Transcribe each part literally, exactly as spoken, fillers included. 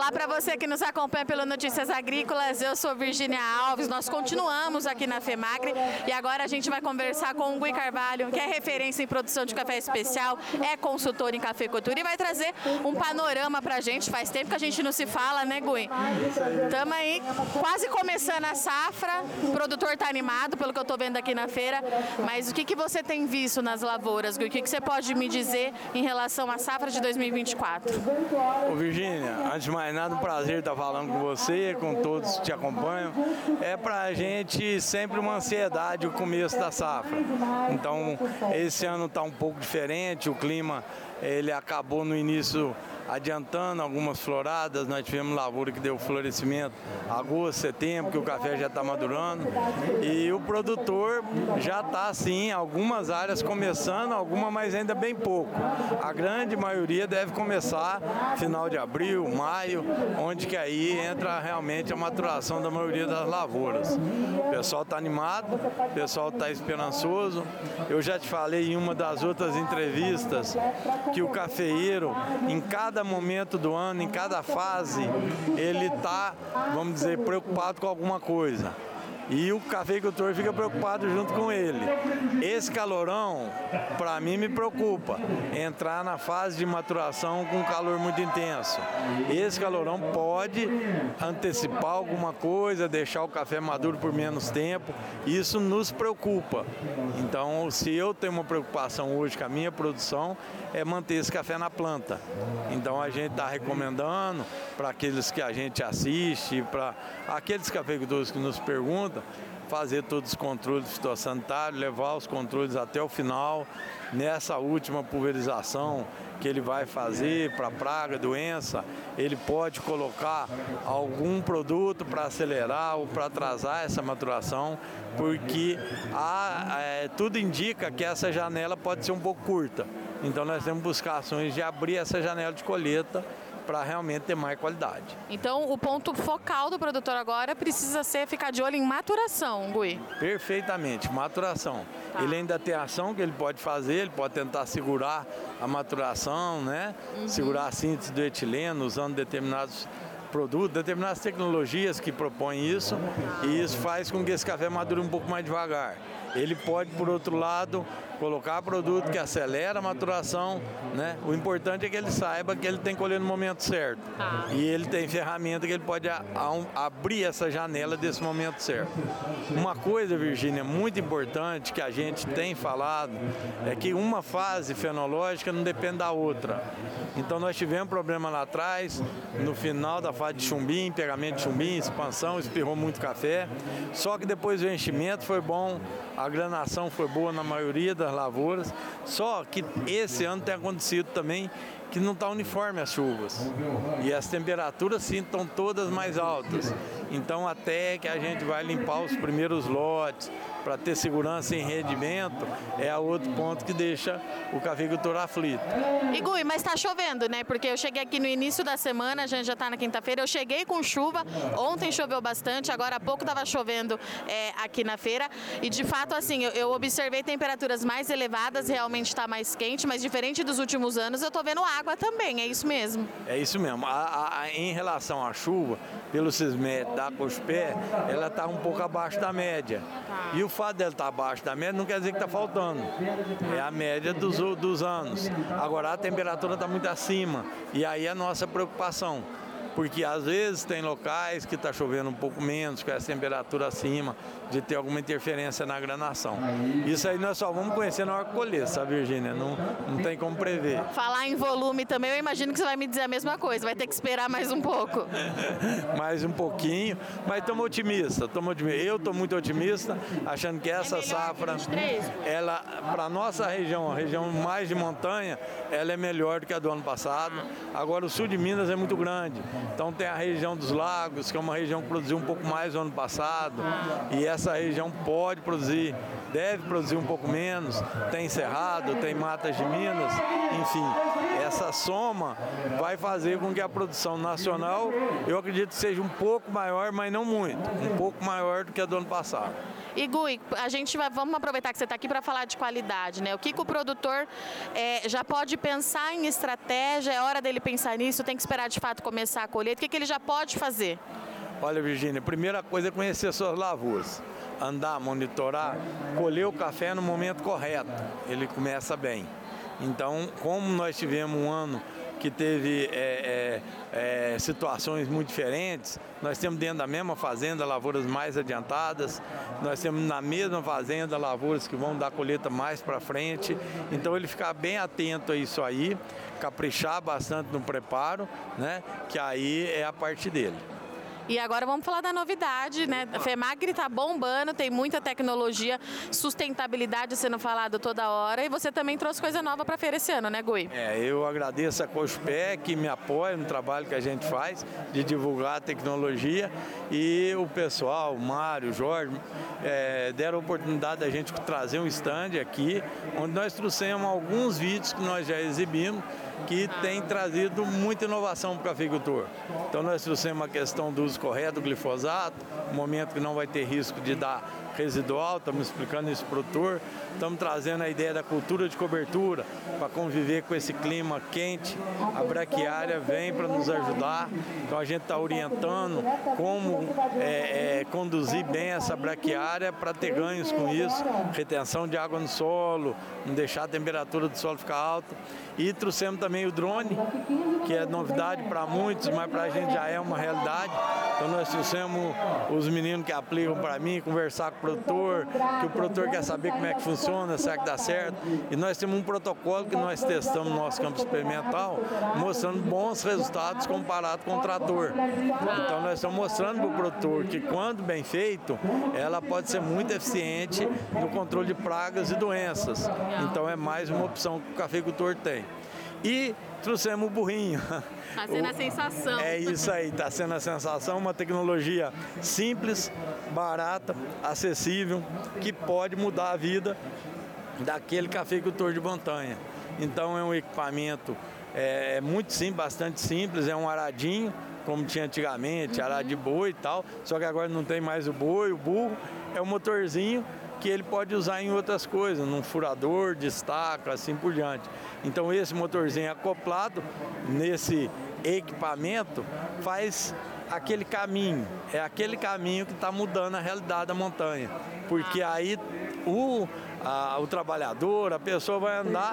Olá para você que nos acompanha pelo Notícias Agrícolas, eu sou Virgínia Alves, nós continuamos aqui na FEMAGRE e agora a gente vai conversar com o Gui Carvalho, que é referência em produção de café especial, é consultor em cafeicultura e vai trazer um panorama para a gente. Faz tempo que a gente não se fala, né, Gui? Estamos aí quase começando a safra, o produtor está animado pelo que eu estou vendo aqui na feira, mas o que, que você tem visto nas lavouras, Gui? O que, que você pode me dizer em relação à safra de dois mil e vinte e quatro? Ô Virgínia, antes de mais nada, um prazer estar falando com você, com todos que te acompanham. É para a gente sempre uma ansiedade o começo da safra. Então, esse ano está um pouco diferente, o clima ele acabou no início adiantando algumas floradas, nós tivemos lavoura que deu florescimento agosto, setembro, que o café já está madurando e o produtor já está assim, algumas áreas começando, algumas mas ainda bem pouco. A grande maioria deve começar final de abril, maio, onde que aí entra realmente a maturação da maioria das lavouras. O pessoal está animado, o pessoal está esperançoso. Eu já te falei em uma das outras entrevistas que o cafeeiro, em cada momento do ano, em cada fase, ele está, vamos dizer, preocupado com alguma coisa. E o cafeicultor fica preocupado junto com ele. Esse calorão, para mim, me preocupa. Entrar na fase de maturação com calor muito intenso. Esse calorão pode antecipar alguma coisa, deixar o café maduro por menos tempo. Isso nos preocupa. Então, se eu tenho uma preocupação hoje com a minha produção, é manter esse café na planta. Então, a gente está recomendando para aqueles que a gente assiste, para aqueles cafeicultores que nos perguntam, fazer todos os controles fitossanitários, levar os controles até o final, nessa última pulverização que ele vai fazer para praga, doença, ele pode colocar algum produto para acelerar ou para atrasar essa maturação, porque a, é, tudo indica que essa janela pode ser um pouco curta. Então nós temos que buscar ações de abrir essa janela de colheita para realmente ter mais qualidade. Então o ponto focal do produtor agora precisa ser ficar de olho em maturação, Gui. Perfeitamente, maturação. Tá. Ele ainda tem ação que ele pode fazer, ele pode tentar segurar a maturação, né? Uhum. Segurar a síntese do etileno usando determinados produtos, determinadas tecnologias que propõem isso, e isso faz com que esse café madure um pouco mais devagar. Ele pode, por outro lado, colocar produto que acelera a maturação, né? O importante é que ele saiba que ele tem que colher no momento certo. Ah. E ele tem ferramenta que ele pode a, a, abrir essa janela desse momento certo. Uma coisa, Virgínia, muito importante que a gente tem falado é que uma fase fenológica não depende da outra. Então nós tivemos problema lá atrás, no final da fase de chumbim, pegamento de chumbim, expansão, espirrou muito café. Só que depois o enchimento foi bom, a granação foi boa na maioria das lavouras, só que esse ano tem acontecido também que não está uniforme as chuvas e as temperaturas sim estão todas mais altas. Então até que a gente vai limpar os primeiros lotes para ter segurança em rendimento, é outro ponto que deixa o cafeicultor aflito. E Gui, mas está chovendo, né? Porque eu cheguei aqui no início da semana, a gente já está na quinta-feira, eu cheguei com chuva, ontem choveu bastante, agora há pouco estava chovendo é, aqui na feira e de fato assim, eu, eu observei temperaturas mais elevadas, realmente está mais quente, mas diferente dos últimos anos eu estou vendo água também, é isso mesmo? É isso mesmo, a, a, a, em relação à chuva, pelo Sismet da Cospé, ela está um pouco abaixo da média. Tá. E o fato dela estar abaixo da média não quer dizer que está faltando. É a média dos, dos anos. Agora a temperatura está muito acima. E aí a nossa preocupação. Porque às vezes tem locais que está chovendo um pouco menos, com essa temperatura acima, de ter alguma interferência na granação. Isso aí nós só vamos conhecer na hora que colher, sabe, Virgínia? Não, não tem como prever. Falar em volume também, eu imagino que você vai me dizer a mesma coisa, vai ter que esperar mais um pouco. Mais um pouquinho, mas estamos otimistas, estamos otimistas. Eu estou muito otimista, achando que essa é safra, ela, para a nossa região, a região mais de montanha, ela é melhor do que a do ano passado. Agora o sul de Minas é muito grande. Então tem a região dos lagos, que é uma região que produziu um pouco mais no ano passado, e essa região pode produzir, deve produzir um pouco menos, tem Cerrado, tem Matas de Minas, enfim, essa soma vai fazer com que a produção nacional, eu acredito que seja um pouco maior, mas não muito, um pouco maior do que a do ano passado. E Gui, a gente vai, vamos aproveitar que você está aqui para falar de qualidade, né? O que, que o produtor é, já pode pensar em estratégia, é hora dele pensar nisso, tem que esperar de fato começar a colheita, o que, que ele já pode fazer? Olha, Virgínia, a primeira coisa é conhecer suas lavouras, andar, monitorar, colher o café no momento correto, ele começa bem. Então, como nós tivemos um ano que teve é, é, é, situações muito diferentes, nós temos dentro da mesma fazenda lavouras mais adiantadas, nós temos na mesma fazenda lavouras que vão dar colheita mais para frente, então ele ficar bem atento a isso aí, caprichar bastante no preparo, né, que aí é a parte dele. E agora vamos falar da novidade, né? A FEMAGRE está bombando, tem muita tecnologia, sustentabilidade sendo falado toda hora. E você também trouxe coisa nova para a feira esse ano, né, Gui? É, eu agradeço a Cochupé que me apoia no trabalho que a gente faz de divulgar a tecnologia. E o pessoal, o Mário, o Jorge, é, deram a oportunidade da gente trazer um stand aqui, onde nós trouxemos alguns vídeos que nós já exibimos, que tem trazido muita inovação para o cafeicultor. Então nós trouxemos a questão do uso correto do glifosato, um momento que não vai ter risco de dar residual, estamos explicando isso para o produtor, estamos trazendo a ideia da cultura de cobertura para conviver com esse clima quente, a braquiária vem para nos ajudar, então a gente está orientando como é, é, conduzir bem essa braquiária para ter ganhos com isso, retenção de água no solo, não deixar a temperatura do solo ficar alta, e trouxemos também o drone, que é novidade para muitos, mas para a gente já é uma realidade, então nós trouxemos os meninos que aplicam para mim, conversar com o produtor, que o produtor quer saber como é que funciona, será que dá certo. E nós temos um protocolo que nós testamos no nosso campo experimental, mostrando bons resultados comparado com o trator. Então nós estamos mostrando para o produtor que quando bem feito, ela pode ser muito eficiente no controle de pragas e doenças. Então é mais uma opção que o cafeicultor tem. E trouxemos o burrinho. Está sendo a sensação. É isso aí, está sendo a sensação, uma tecnologia simples, barata, acessível, que pode mudar a vida daquele cafeicultor de montanha. Então é um equipamento é, muito simples, bastante simples, é um aradinho, como tinha antigamente, arado de boi e tal, só que agora não tem mais o boi, o burro, é um motorzinho que ele pode usar em outras coisas, num furador, de estaca, assim por diante. Então esse motorzinho acoplado nesse equipamento faz aquele caminho, é aquele caminho que está mudando a realidade da montanha, porque aí o, a, o trabalhador, a pessoa vai andar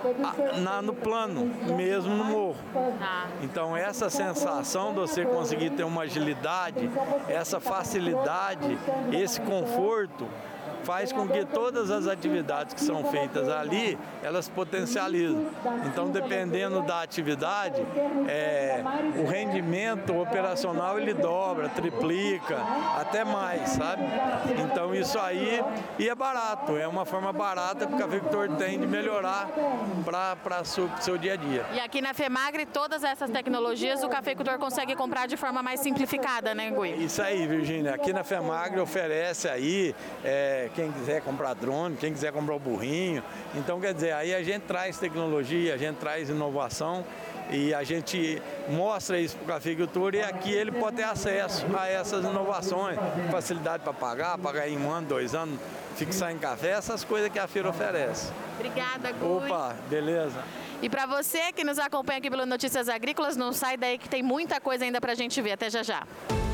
a, na, no plano, mesmo no morro. Então essa sensação de você conseguir ter uma agilidade, essa facilidade, esse conforto, faz com que todas as atividades que são feitas ali, elas potencializam. Então, dependendo da atividade, é, o rendimento operacional ele dobra, triplica, até mais, sabe? Então, isso aí, e é barato, é uma forma barata que o cafeicultor tem de melhorar para o seu, seu dia a dia. E aqui na FEMAGRE, todas essas tecnologias o cafeicultor consegue comprar de forma mais simplificada, né, Gui? Isso aí, Virgínia. Aqui na FEMAGRE oferece aí, é, quem quiser comprar drone, quem quiser comprar o burrinho. Então, quer dizer, aí a gente traz tecnologia, a gente traz inovação e a gente mostra isso para o cafeicultor e aqui ele pode ter acesso a essas inovações, facilidade para pagar, pagar em um ano, dois anos, fixar em café, essas coisas que a feira oferece. Obrigada, Gui. Opa, beleza. E para você que nos acompanha aqui pelo Notícias Agrícolas, não sai daí que tem muita coisa ainda para a gente ver. Até já já.